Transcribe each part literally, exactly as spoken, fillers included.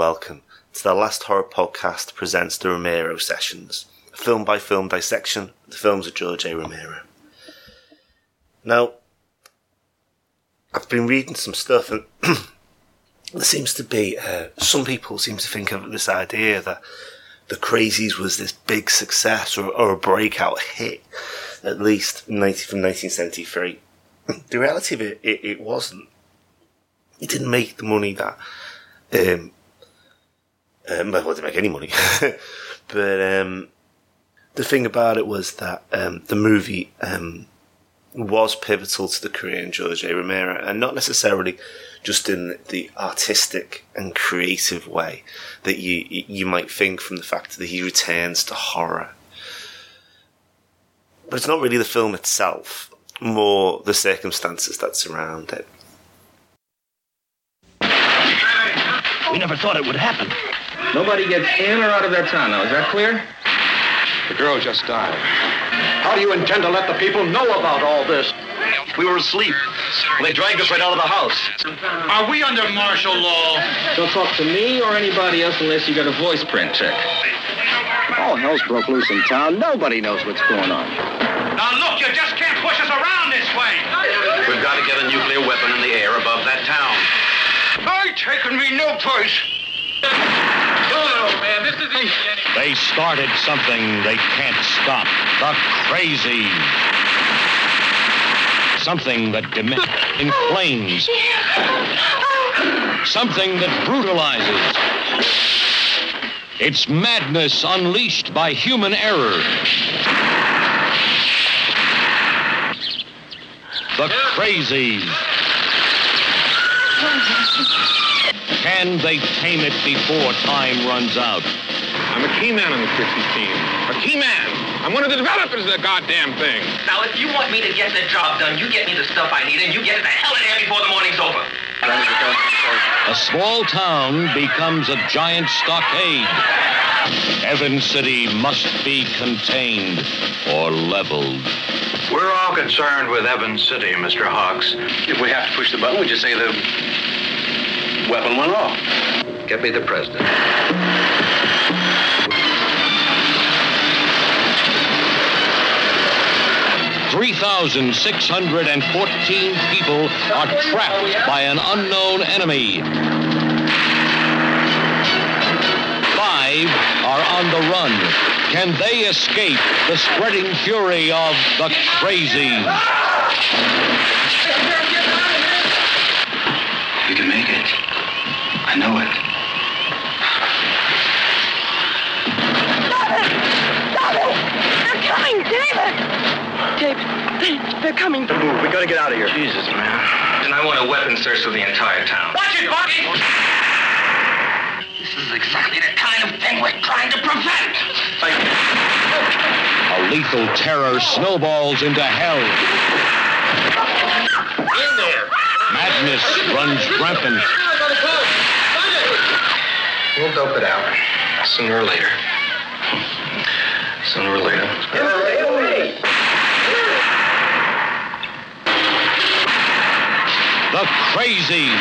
welcome to the Last Horror Podcast presents the Romero Sessions, a film-by-film dissection of the films of George A. Romero. Now, I've been reading some stuff, and there seems to be, uh, some people seem to think of this idea that The Crazies was this big success or, or a breakout hit, at least from nineteen seventy-three. The reality of it, it, it wasn't. It didn't make the money that, um, um well, it didn't make any money. But um, the thing about it was that um, the movie um, was pivotal to the career of George A. Romero, and not necessarily just in the artistic and creative way that you you might think from the fact that he returns to horror. But it's not really the film itself, more the circumstances that surround it. We never thought it would happen. Nobody gets in or out of their town now, is that clear? The girl just died. How do you intend to let the people know about all this? We were asleep. They dragged us right out of the house. Are we under martial law? Don't talk to me or anybody else unless you got a voice print check. All hell's broke loose in town. Nobody knows what's going on. Now look, you just can't push us around this way. We've got to get a nuclear weapon in the air above that town. I taking me no place. Oh, man, this is easy. They started something they can't stop. The crazy. Something that demands in flames. Something that brutalizes. It's madness unleashed by human error. The crazies. Can they tame it before time runs out? I'm a key man on the Trixie team. A key man. I'm one of the developers of the goddamn thing. Now, if you want me to get the job done, you get me the stuff I need, and you get it the hell in there before the morning's over. A small town becomes a giant stockade. Evans City must be contained or leveled. We're all concerned with Evans City, Mister Hawks. If we have to push the button, we just say the weapon went off. Get me the president. three thousand six hundred fourteen people are trapped by an unknown enemy. Five are on the run. Can they escape the spreading fury of the crazies? We can make it. I know it. Stop it! Stop it! They're coming, David! David, they, they're coming. Don't move. We gotta get out of here. Jesus, man. And I want a weapon search through the entire town. Watch it, Bucky! This is exactly the kind of thing we're trying to prevent. A lethal terror snowballs into hell. In there! Madness runs rampant. We'll dope it out. Sooner or later. Sooner or later. The crazies.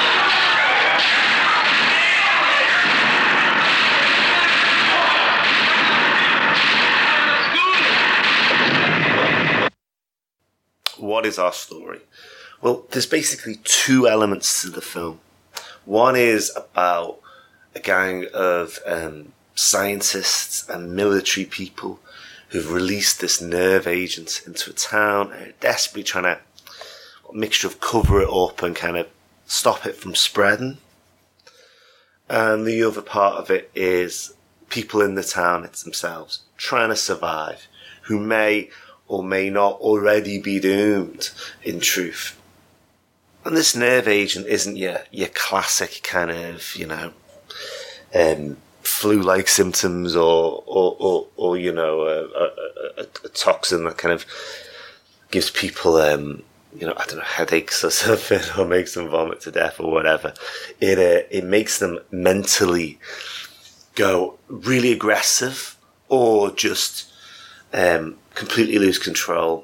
What is our story? Well, there's basically two elements to the film. One is about a gang of um, scientists and military people who've released this nerve agent into a town and are desperately trying to, a mixture of cover it up and kind of stop it from spreading. And the other part of it is people in the town it's themselves trying to survive, who may or may not already be doomed in truth. And this nerve agent isn't your, your classic kind of, you know, um, flu-like symptoms or, or, or, or you know, a, a, a, a toxin that kind of gives people, um, you know, I don't know, headaches or something, or makes them vomit to death or whatever. It, uh, it makes them mentally go really aggressive or just, um, completely lose control.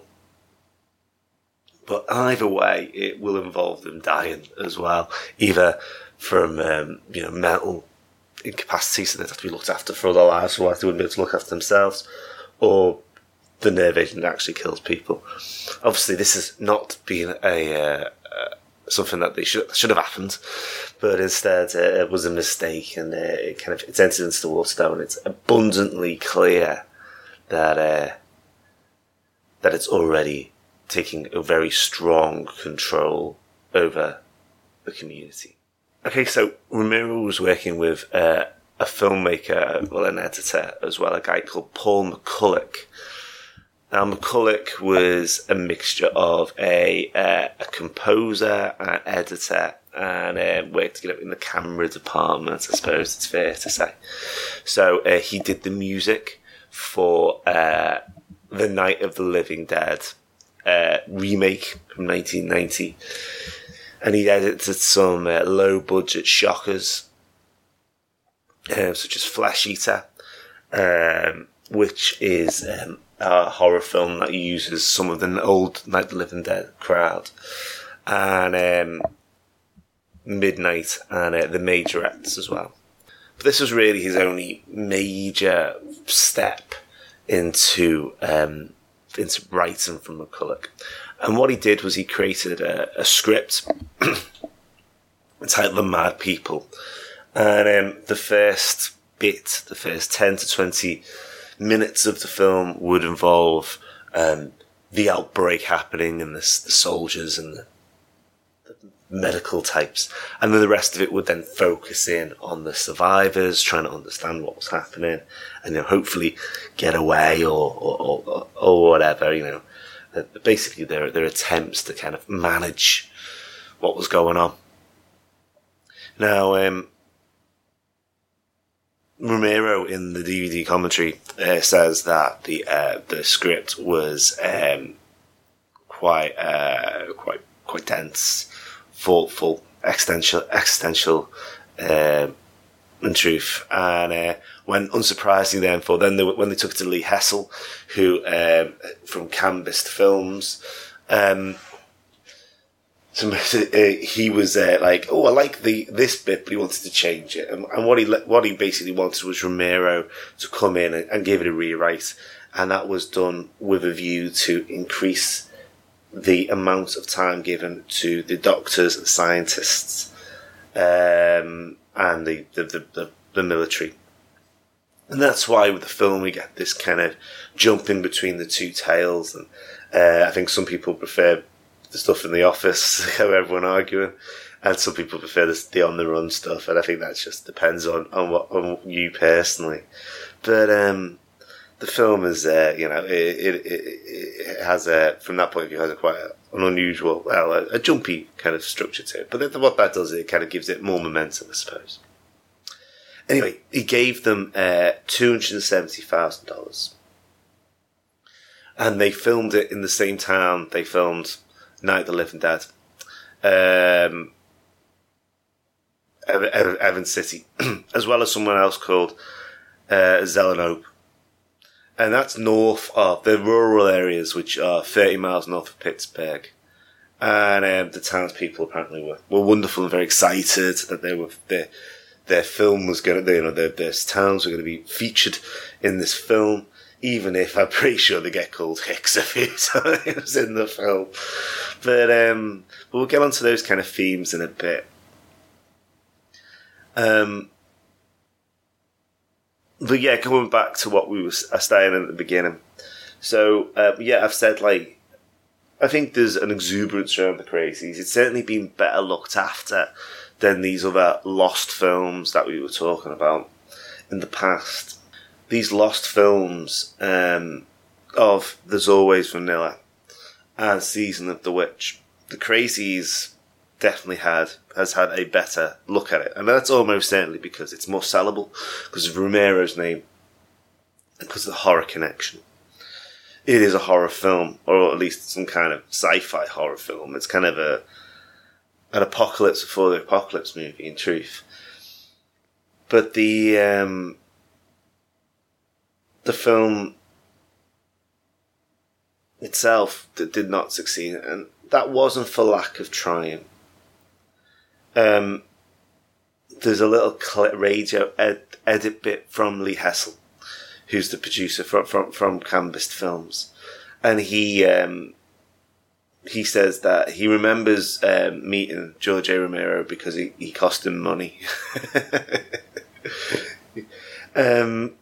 But either way, it will involve them dying as well, either from, um, you know, mental incapacity, so they'd have to be looked after for all their lives, otherwise they wouldn't be able to look after themselves, or the nerve agent actually kills people. Obviously, this has not been a uh, uh, something that they should should have happened, but instead uh, it was a mistake, and uh, it kind of it's entered into the waterstone. It's abundantly clear that uh, that it's already taking a very strong control over the community. Okay, so Romero was working with uh, a filmmaker, well, an editor as well, a guy called Paul McCulloch. Now, McCulloch was a mixture of a uh, a composer, an editor, and uh, worked together in the camera department, I suppose it's fair to say. So uh, he did the music for uh, The Night of the Living Dead uh, remake from nineteen ninety. And he edited some uh, low-budget shockers, uh, such as Flesh Eater, um, which is um, a horror film that uses some of the old Night of the Living Dead crowd, and um, Midnight and uh, The Majorettes as well. But this was really his only major step into um, into writing from McCulloch. And what he did was he created a, a script entitled The Mad People. And um, the first bit, the first ten to twenty minutes of the film would involve um, the outbreak happening and the, the soldiers and the, the medical types. And then the rest of it would then focus in on the survivors, trying to understand what was happening and, you know, hopefully get away or, or, or, or whatever, you know. Basically, their their attempts to kind of manage what was going on. Now, um, Romero in the D V D commentary uh, says that the uh, the script was um, quite uh, quite quite dense, thoughtful, existential, existential, uh, in truth, and uh, when unsurprisingly, then for then they, when they took it to Lee Hessel, who um, from Canvas Films, um, so, uh, he was uh, like, "Oh, I like the this bit," but he wanted to change it, and, and what he what he basically wanted was Romero to come in and, and give it a rewrite, and that was done with a view to increase the amount of time given to the doctors and scientists. Um, and the, the, the, the, the military. And that's why with the film we get this kind of jumping between the two tales. And uh, I think some people prefer the stuff in The Office, how everyone arguing, and some people prefer the, the on-the-run stuff. And I think that just depends on, on, what, on you personally. But um, the film is, uh, you know, it, it, it, it has a, from that point of view, has a quite a, an unusual, well, a, a jumpy kind of structure to it. But then what that does is it kind of gives it more momentum, I suppose. Anyway, he gave them uh, two hundred seventy thousand dollars. And they filmed it in the same town they filmed Night of the Living Dead. Um, Evans City. As well as someone else called uh, Zelenope. And that's north of the rural areas, which are thirty miles north of Pittsburgh. And um, the townspeople apparently were, were wonderful and very excited that they were their their film was going to, you know, their, their towns were going to be featured in this film. Even if I'm pretty sure they get called Hicks a few times in the film, but um, but we'll get onto those kind of themes in a bit. Um. But yeah, going back to what we were saying at the beginning. So, uh, yeah, I've said, like, I think there's an exuberance around the Crazies. It's certainly been better looked after than these other lost films that we were talking about in the past. These lost films um, of There's Always Vanilla and Season of the Witch. The Crazies definitely had has had a better look at it, and that's almost certainly because it's more sellable, because of Romero's name and because of the horror connection. It is a horror film, or at least some kind of sci-fi horror film. It's kind of a an apocalypse before the apocalypse movie, in truth. But the um, the film itself did not succeed, and that wasn't for lack of trying. Um, there's a little radio ed- edit bit from Lee Hessel, who's the producer from from, from Canvas Films, and he um, he says that he remembers um, meeting George A. Romero because he, he cost him money. um,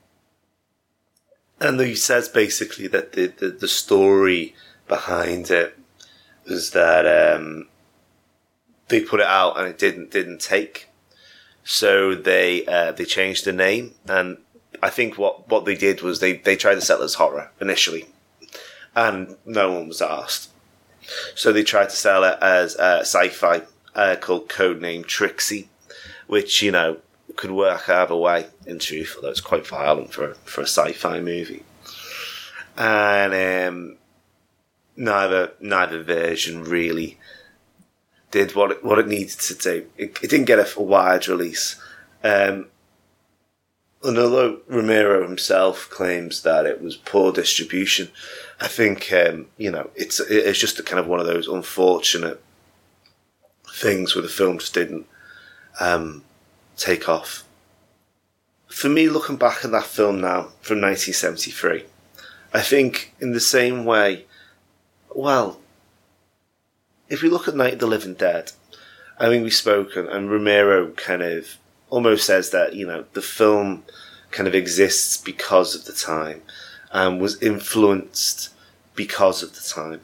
and he says basically that the, the, the story behind it was that um, they put it out and it didn't didn't take, so they uh, they changed the name, and I think what, what they did was they, they tried to sell it as horror initially, and no one was asked. So they tried to sell it as uh, sci-fi, uh, called Codename Trixie, which, you know, could work either way, in truth, although it's quite violent for, for a sci-fi movie. And um, neither neither version really did what it, what it needed to do. It, it didn't get a, a wide release. Um, and although Romero himself claims that it was poor distribution, I think, um, you know, it's it's just a kind of one of those unfortunate things where the film just didn't um, take off. For me, looking back at that film now, from nineteen seventy-three, I think in the same way, well, if we look at Night of the Living Dead, I mean, we've spoken, and Romero kind of almost says that, you know, the film kind of exists because of the time and was influenced because of the time.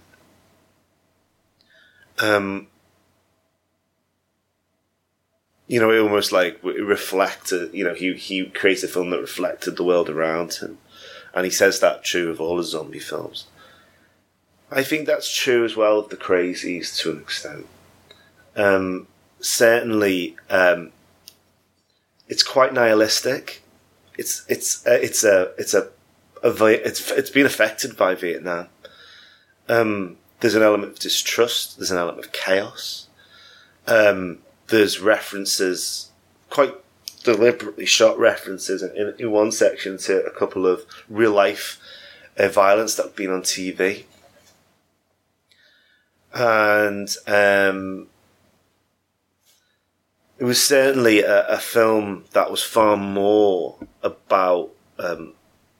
Um, you know, it almost like it reflected, you know, he, he created a film that reflected the world around him. And he says that true of all his zombie films. I think that's true as well of The Crazies to an extent. Um, certainly, um, it's quite nihilistic. It's it's uh, it's a it's a, a it's it's been affected by Vietnam. Um, there's an element of distrust. There's an element of chaos. Um, there's references, quite deliberately shot references in, in one section to a couple of real life uh, violence that have been on T V. And um, it was certainly a, a film that was far more about um,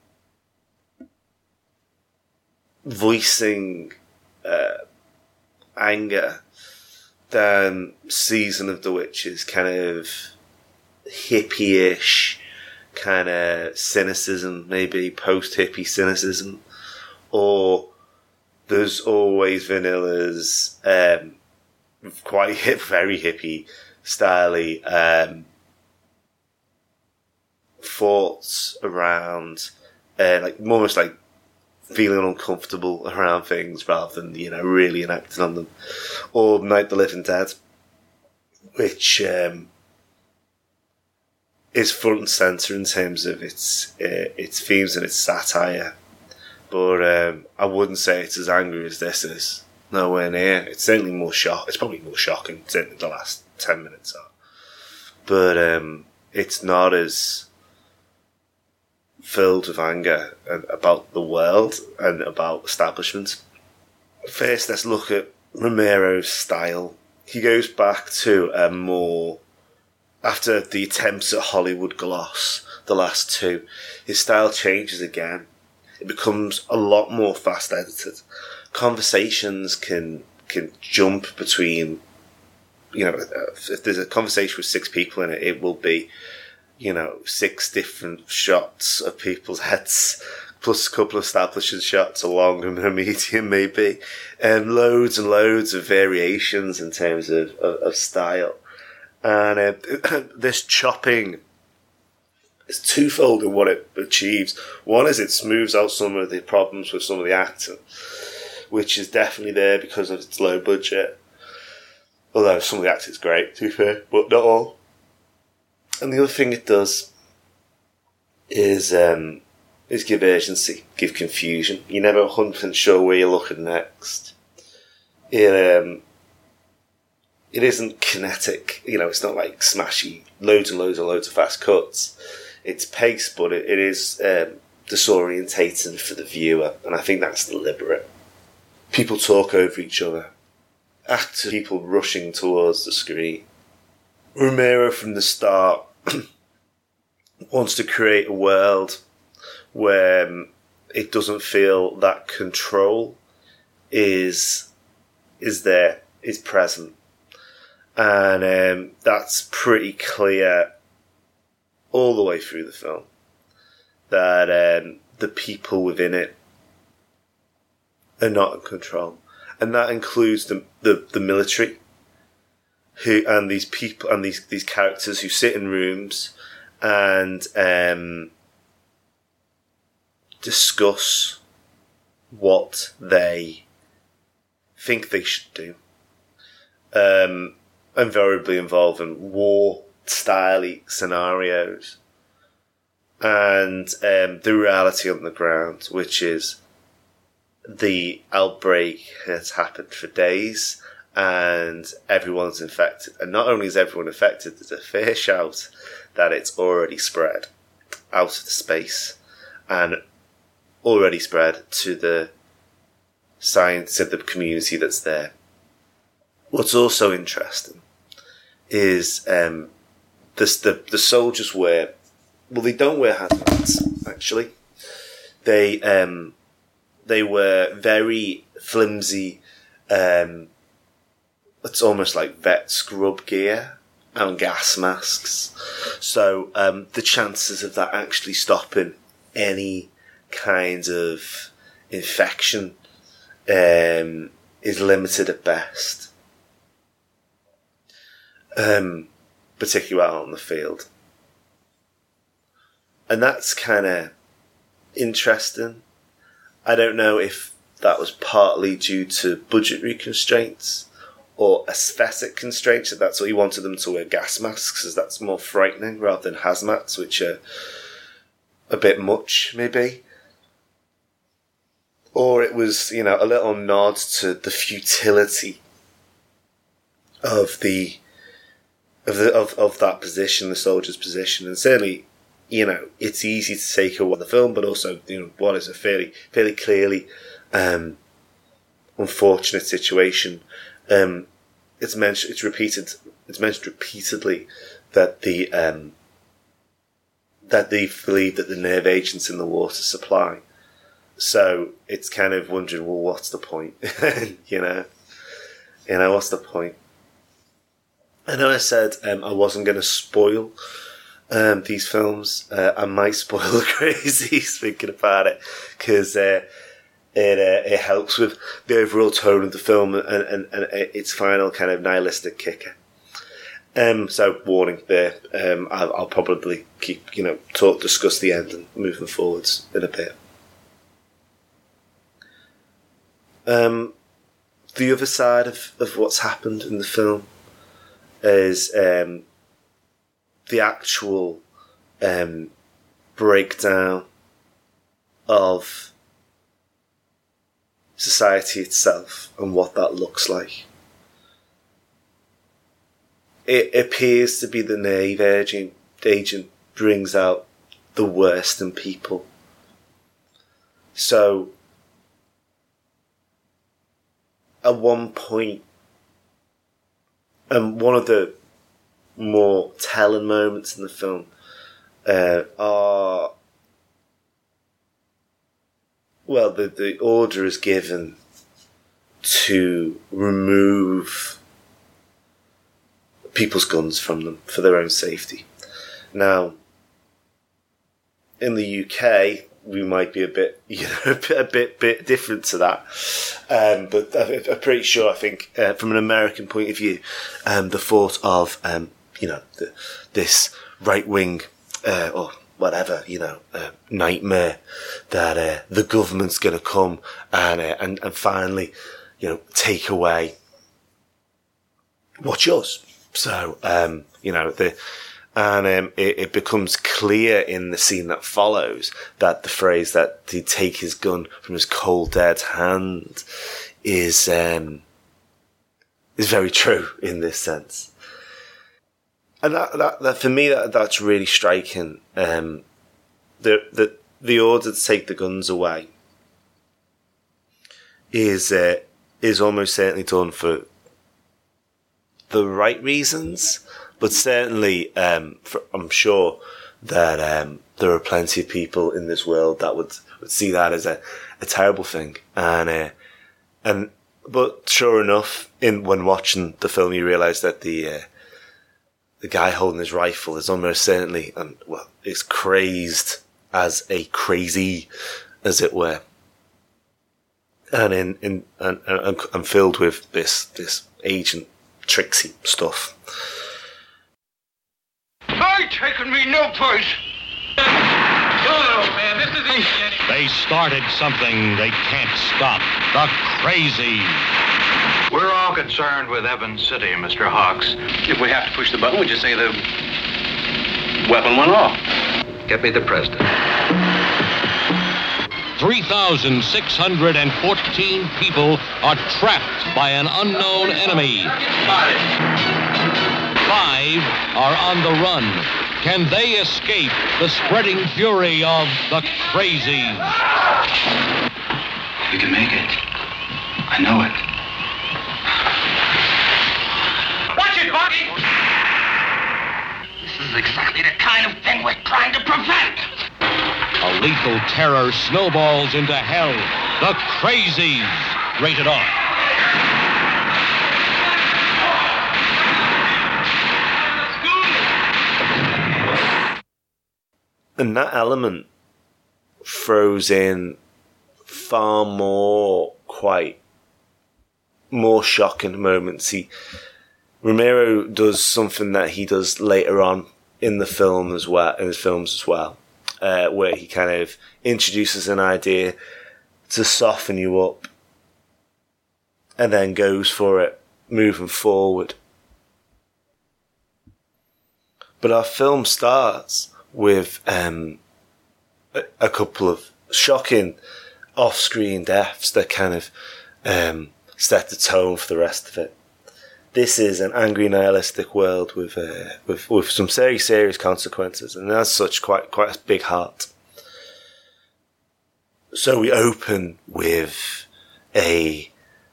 voicing uh, anger than Season of the Witches, kind of hippie-ish kind of cynicism, maybe post-hippie cynicism, or There's Always Vanilla's um, quite hip, very hippie styly um, thoughts around, uh, like almost like feeling uncomfortable around things rather than, you know, really enacting on them. Or Night of the Living Dead, which um, is front and centre in terms of its uh, its themes and its satire. But um, I wouldn't say it's as angry as this is. Nowhere near. It's certainly more shock. It's probably more shocking, certainly the last ten minutes are. But um, it's not as filled with anger about the world and about establishment. First, let's look at Romero's style. He goes back to a more, after the attempts at Hollywood gloss, the last two, his style changes again. It becomes a lot more fast edited. Conversations can can jump between, you know, if there's a conversation with six people in it, it will be, you know, six different shots of people's heads, plus a couple of establishing shots, a long and a medium maybe, and loads and loads of variations in terms of, of, of style. And uh, this chopping, it's twofold in what it achieves. One is it smooths out some of the problems with some of the acting, which is definitely there because of its low budget. Although some of the acting is great, to be fair, but not all. And the other thing it does is um, is give urgency, give confusion. You're never one hundred percent sure where you're looking next. It um, it isn't kinetic, you know. It's not like smashy, loads and loads and loads of fast cuts. It's pace, but it, it is um, disorientating for the viewer, and I think that's deliberate. People talk over each other. Actors, people rushing towards the screen. Romero from the start wants to create a world where um, it doesn't feel that control is is there, is present. And um, that's pretty clear all the way through the film. That um, the people within it are not in control. And that includes the the, the military who and these people and these, these characters who sit in rooms and um, discuss what they think they should do. Um, invariably involving war-style scenarios. And um, the reality on the ground, which is the outbreak has happened for days and everyone's infected. And not only is everyone infected, there's a fair shout that it's already spread out of the space and already spread to the science of the community that's there. What's also interesting is um, this, the, the soldiers wear, well, they don't wear hazmats, actually. They um, they wear very flimsy, um, it's almost like vet scrub gear and gas masks. So um, the chances of that actually stopping any kind of infection um, is limited at best. Um, particularly out on the field. And that's kind of interesting. I don't know if that was partly due to budgetary constraints or aesthetic constraints, if that's what he wanted them to wear gas masks, as that's more frightening rather than hazmats, which are a bit much, maybe. Or it was, you know, a little nod to the futility of the of the of, of that position, the soldier's position, and certainly, you know, it's easy to take away the film, but also, you know, what is a fairly fairly clearly um, unfortunate situation. Um, it's mentioned, it's repeated, it's mentioned repeatedly that the um, that they believe that the nerve agent's in the water supply. So it's kind of wondering, well, what's the point? you know, you know, what's the point? I know I said um, I wasn't going to spoil um, these films. Uh, I might spoil the crazies thinking about it because uh, it uh, it helps with the overall tone of the film and, and, and its final kind of nihilistic kicker. Um, so warning there. Um, I'll, I'll probably keep you know talk discuss the end and moving forwards in a bit. Um, the other side of, of what's happened in the film is um, the actual um, breakdown of society itself and what that looks like. It appears to be the naive agent, agent brings out the worst in people. So, at one point, and one of the more telling moments in the film uh, are, well, the, the order is given to remove people's guns from them for their own safety. Now, in the U K, we might be a bit, you know, a bit, a bit, bit different to that. Um, but I'm pretty sure, I think, uh, from an American point of view, um, the thought of, um, you know, the, this right-wing, uh, or whatever, you know, uh, nightmare that uh, the government's going to come and, uh, and and finally, you know, take away what's yours. So, um, you know, the... And um, it, it becomes clear in the scene that follows that the phrase that he'd take his gun from his cold dead hand is um, is very true in this sense. And that, that, that for me, that that's really striking. Um, the the the order to take the guns away is uh, is almost certainly done for the right reasons. But certainly, um, for, I'm sure that um, there are plenty of people in this world that would, would see that as a, a terrible thing. And uh, and but sure enough, in when watching the film, you realise that the uh, the guy holding his rifle is almost certainly, and well, is crazed as a crazy, as it were, and in in and, and, and filled with this this Agent Trixie stuff. I taken me no place. Oh, man, this is easy. They started something they can't stop. The Crazies. We're all concerned with Evans City, Mister Hawks. If we have to push the button, we just say the weapon went off. Get me the president. three thousand six hundred fourteen people are trapped by an unknown enemy. Five are on the run. Can they escape the spreading fury of the Crazies? We can make it. I know it. Watch it, Bobby! This is exactly the kind of thing we're trying to prevent. A lethal terror snowballs into hell. The Crazies. Rated R. And that element throws in far more, quite more shocking moments. He, Romero does something that he does later on in the film as well, in his films as well, uh, where he kind of introduces an idea to soften you up and then goes for it moving forward. But our film starts with um, a, a couple of shocking off-screen deaths that kind of um, set the tone for the rest of it. This is an angry, nihilistic world with uh, with with some very serious consequences, and as such, quite quite a big heart. So we open with a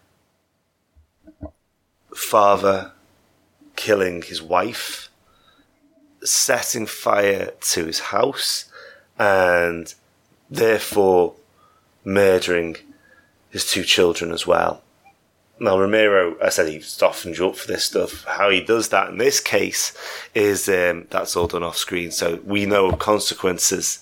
father killing his wife, setting fire to his house, and therefore murdering his two children as well. Now, Romero, I said he softened you up for this stuff. How he does that in this case is um, that's all done off screen, so we know of consequences.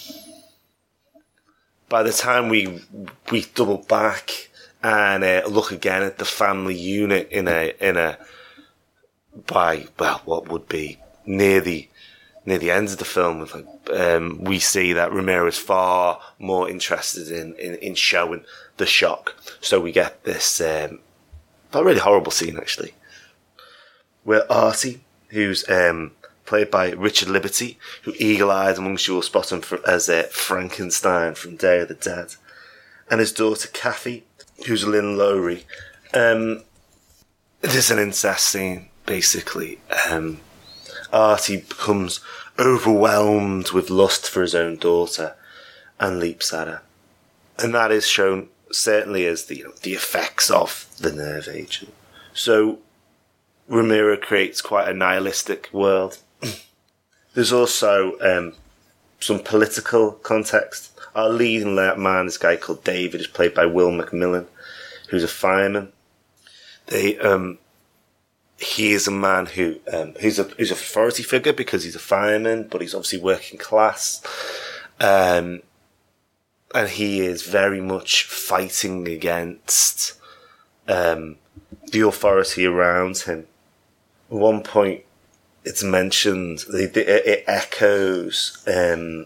By the time we we double back and uh, look again at the family unit in a in a by well what would be near the near the end of the film, um, we see that Romero is far more interested in, in, in showing the shock. So we get this um, a really horrible scene, actually, where Artie, who's um, played by Richard Liberty, who eagle-eyed amongst you will spot him for, as uh, Frankenstein from Day of the Dead, and his daughter Kathy, who's Lynn Lowry. Um, there's an incest scene, basically. Um, Artie becomes overwhelmed with lust for his own daughter and leaps at her. And that is shown certainly as the, you know, the effects of the nerve agent. So Romero creates quite a nihilistic world. There's also um, some political context. Our leading man, this guy called David, is played by Will McMillan, who's a fireman. They... Um, He is a man who um, who's a who's a authority figure because he's a fireman, but he's obviously working class, um, and he is very much fighting against um, the authority around him. At one point, it's mentioned it, it echoes um,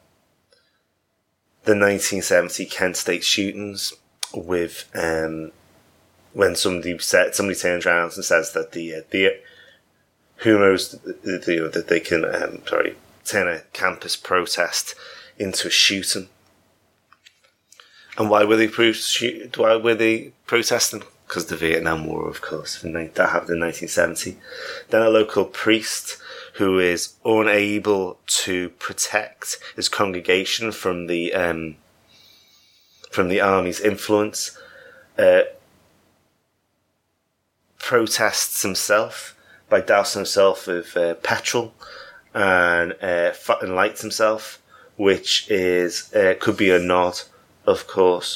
the nineteen seventy Kent State shootings with. Um, When somebody said, somebody turns around and says that the uh, the who knows the, the, that they can um, sorry turn a campus protest into a shooting, and why were they pro- why were they protesting? Because the Vietnam War, of course, that happened in nineteen seventy. Then a local priest who is unable to protect his congregation from the um, from the army's influence. Uh, protests himself by dousing himself with uh, petrol and uh, and lights himself, which is uh, could be a nod, of course,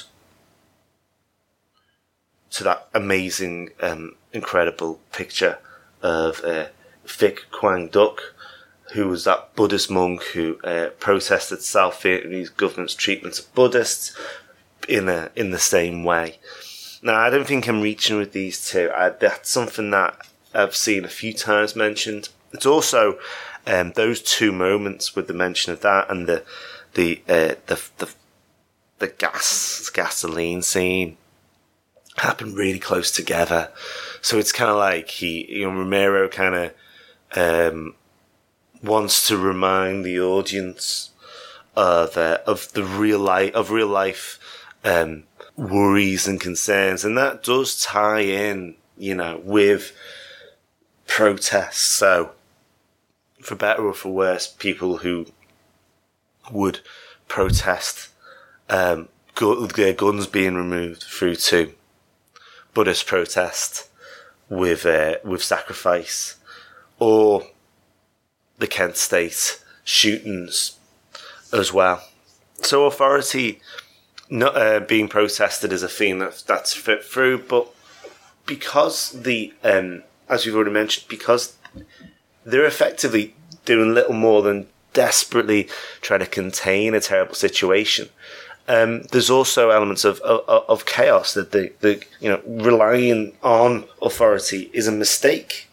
to that amazing, um, incredible picture of uh, Vic Quang Duc, who was that Buddhist monk who uh, protested South Vietnamese government's treatment of Buddhists in a in the same way. Now, I don't think I'm reaching with these two. I, that's something that I've seen a few times mentioned. It's also um, those two moments with the mention of that and the the uh, the the the gas gasoline scene happen really close together. So it's kind of like he, you know, Romero kind of um, wants to remind the audience of uh, of the real life of real life um, worries and concerns, and that does tie in, you know, with protests. So, for better or for worse, people who would protest um, gu- their guns being removed through to Buddhist protest with uh, with sacrifice, or the Kent State shootings as well. So authority not uh, being protested is a theme that, that's fit through, but because the um, as we've already mentioned, because they're effectively doing little more than desperately trying to contain a terrible situation. Um, there's also elements of, of, of chaos that the, the, you know, relying on authority is a mistake.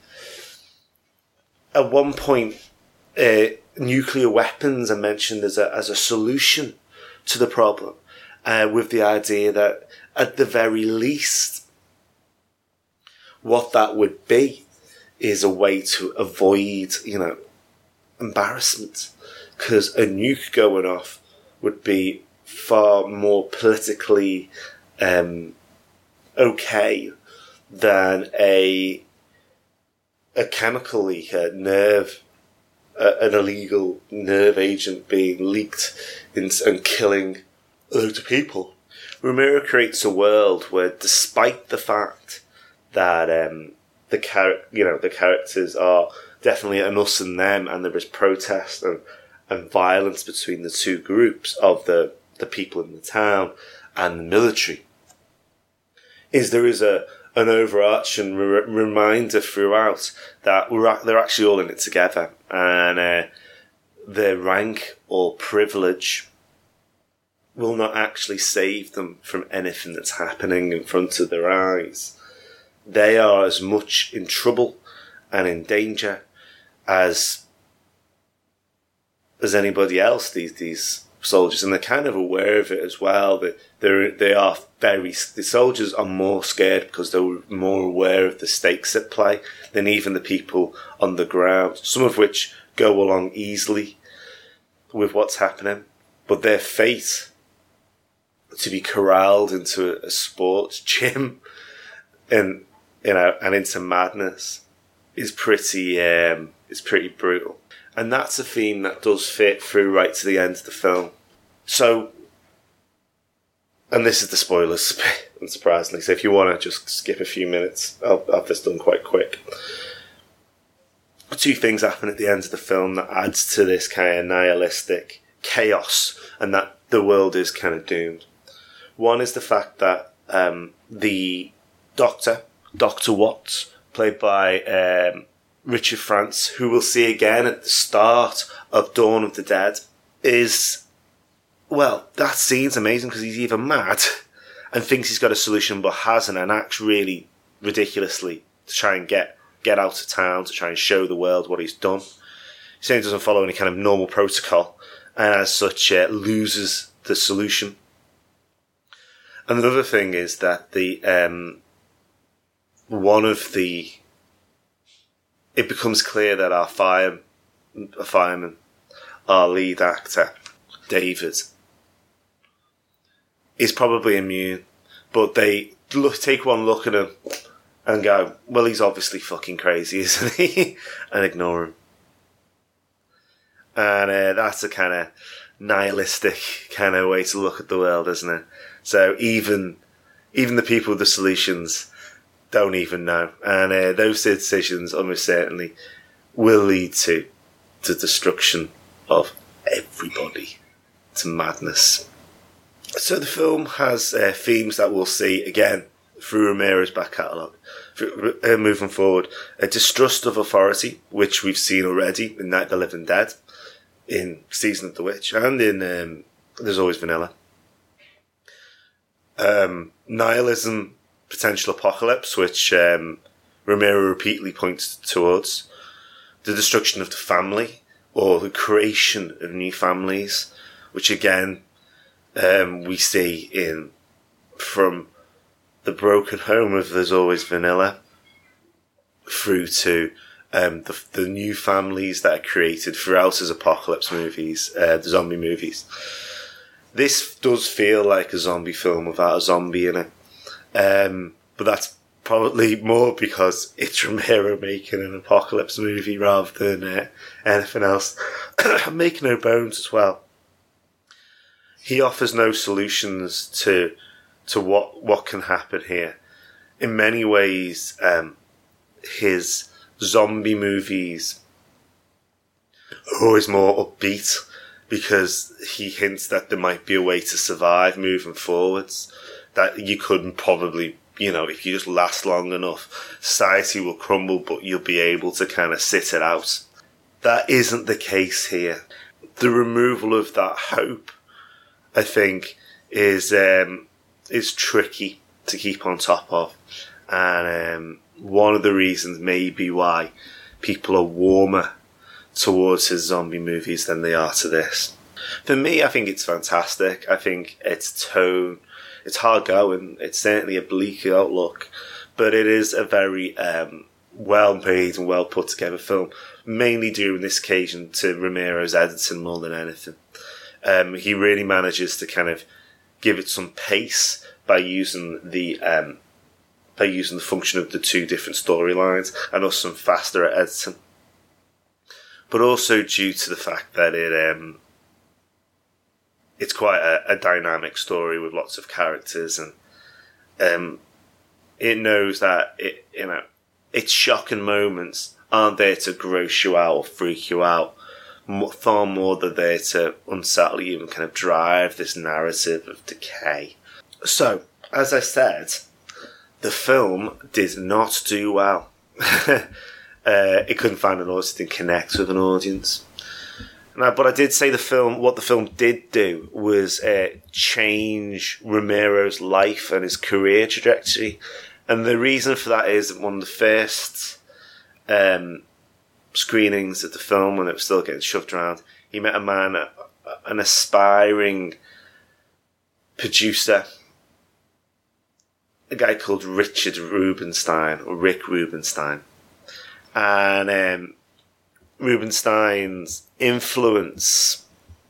At one point, uh, nuclear weapons are mentioned as a, as a solution to the problem, uh, with the idea that at the very least, what that would be is a way to avoid, you know, embarrassment, because a nuke going off would be far more politically um, okay than a a chemical leak, a nerve, uh, an illegal nerve agent being leaked in, and killing loads of people. Romero creates a world where, despite the fact that um, the char- you know the characters are definitely an us and them, and there is protest and, and violence between the two groups of the, the people in the town and the military, is there is a an overarching re- reminder throughout that we're they're actually all in it together, and uh, their rank or privilege will not actually save them from anything that's happening in front of their eyes. They are as much in trouble and in danger as as anybody else, these these soldiers, and they're kind of aware of it as well. That they they are very the soldiers are more scared because they're more aware of the stakes at play than even the people on the ground. Some of which go along easily with what's happening, but their fate to be corralled into a, a sports gym and you know and into madness is pretty um, is pretty brutal. And that's a theme that does fit through right to the end of the film. So, and this is the spoilers, unsurprisingly, so if you want to just skip a few minutes, I'll have this done quite quick. Two things happen at the end of the film that adds to this kind of nihilistic chaos, and that the world is kind of doomed. One is the fact that um, the doctor, Doctor Watts, played by um, Richard France, who we'll see again at the start of Dawn of the Dead, is, well, that scene's amazing because he's either mad and thinks he's got a solution but hasn't, and acts really ridiculously to try and get, get out of town, to try and show the world what he's done. He certainly doesn't follow any kind of normal protocol, and as such uh, loses the solution. And another thing is that the um, one of the it becomes clear that our fire, a fireman, our lead actor, David, is probably immune, but they look, take one look at him and go, well, he's obviously fucking crazy, isn't he? And ignore him. And uh, that's a kind of nihilistic kind of way to look at the world, isn't it? So even even the people with the solutions don't even know. And uh, those decisions almost certainly will lead to the destruction of everybody, to madness. So the film has uh, themes that we'll see again through Romero's back catalogue. Uh, moving forward, a distrust of authority, which we've seen already in Night of the Living Dead, in Season of the Witch, and in um, There's Always Vanilla. Um, nihilism, potential apocalypse, which um, Romero repeatedly points towards. The destruction of the family, or the creation of new families, which again um, we see in from the broken home of There's Always Vanilla through to um, the, the new families that are created throughout his apocalypse movies, uh, the zombie movies. This does feel like a zombie film without a zombie in it. Um, but that's probably more because it's Romero making an apocalypse movie rather than uh, anything else. Make no bones as well. He offers no solutions to to what, what can happen here. In many ways, um, his zombie movies are always more upbeat because he hints that there might be a way to survive moving forwards, that you couldn't probably, you know, if you just last long enough, society will crumble, but you'll be able to kind of sit it out. That isn't the case here. The removal of that hope, I think, is um, is tricky to keep on top of. And um, one of the reasons maybe why people are warmer towards his zombie movies than they are to this. For me, I think it's fantastic. I think its tone, it's hard going. It's certainly a bleak outlook, but it is a very um, well made and well put together film, mainly due in this occasion to Romero's editing more than anything. Um, he really manages to kind of give it some pace by using the um, by using the function of the two different storylines, and also some faster at editing. But also due to the fact that it um, it's quite a, a dynamic story with lots of characters, and um, it knows that it you know its shocking moments aren't there to gross you out or freak you out. Far more than there to unsettle you and kind of drive this narrative of decay. So, as I said, the film did not do well. uh, it couldn't find an audience, didn't connect with an audience. Now, but I did say the film, what the film did do was uh, change Romero's life and his career trajectory. And the reason for that is that one of the first um, screenings of the film, when it was still getting shoved around, he met a man, a, an aspiring producer, a guy called Richard Rubenstein, or Rick Rubenstein. And um, Rubenstein's influence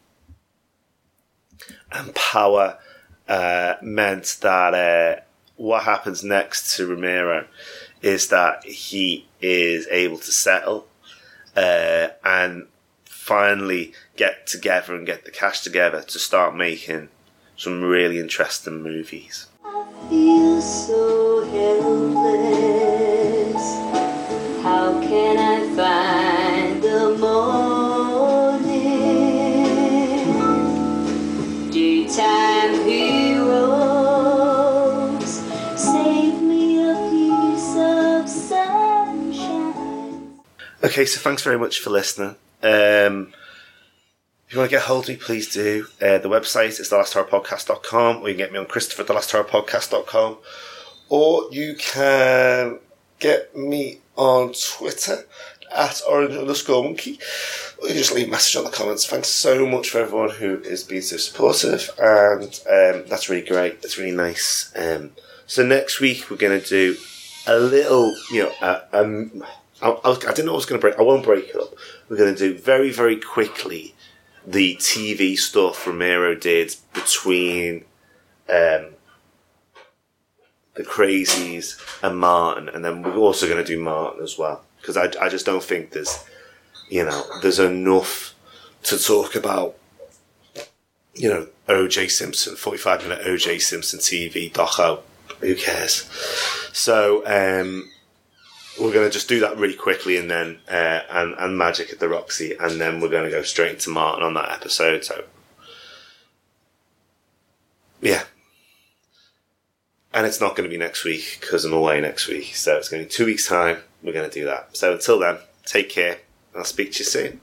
and power uh, meant that uh, what happens next to Romero is that he is able to settle Uh, and finally get together and get the cash together to start making some really interesting movies. I feel so helpless. How can I find the morning? Daytime heroes, save me a piece of sunshine. Okay, so thanks very much for listening. Um, if you want to get hold of me, please do. Uh, the website is the last horror podcast dot com, or you can get me on Christopher at the last horror podcast dot com, or you can get me on Twitter at orange underscore monkey, or you just leave a message on the comments. Thanks so much for everyone who is being so supportive, and um, that's really great. It's really nice. Um, so next week we're going to do a little, you know, uh, um. I, I didn't know I was going to break. I won't break it up. We're going to do very, very quickly the T V stuff Romero did between um, the Crazies and Martin, and then we're also going to do Martin as well, because I, I just don't think there's, you know, there's enough to talk about. You know, O J Simpson, forty-five minute O J Simpson T V doco who cares? So um, we're going to just do that really quickly, and then uh, and and Magic at the Roxy, and then we're going to go straight into Martin on that episode. So yeah, and it's not going to be next week because I'm away next week. So it's going to be two weeks time. We're going to do that. So until then, take care. I'll speak to you soon.